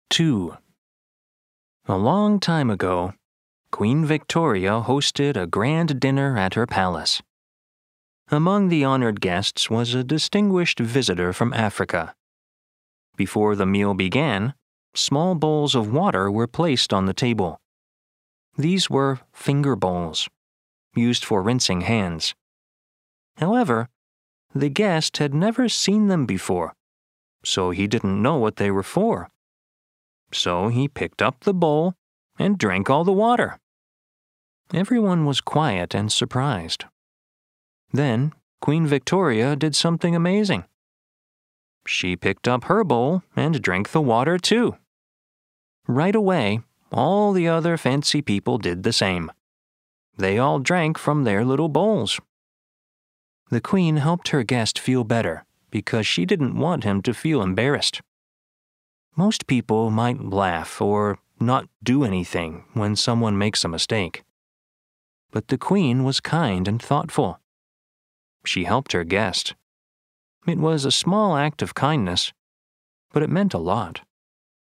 2. A long time ago, Queen Victoria hosted a grand dinner at her palace. Among the honored guests was a distinguished visitor from Africa. Before the meal began, small bowls of water were placed on the table. These were finger bowls, used for rinsing hands. However, the guest had never seen them before, so he didn't know what they were for. So he picked up the bowl and drank all the water. Everyone was quiet and surprised. Then Queen Victoria did something amazing. She picked up her bowl and drank the water too. Right away, all the other fancy people did the same. They all drank from their little bowls. The queen helped her guest feel better because she didn't want him to feel embarrassed. Most people might laugh or not do anything when someone makes a mistake. But the queen was kind and thoughtful. She helped her guest. It was a small act of kindness, but it meant a lot.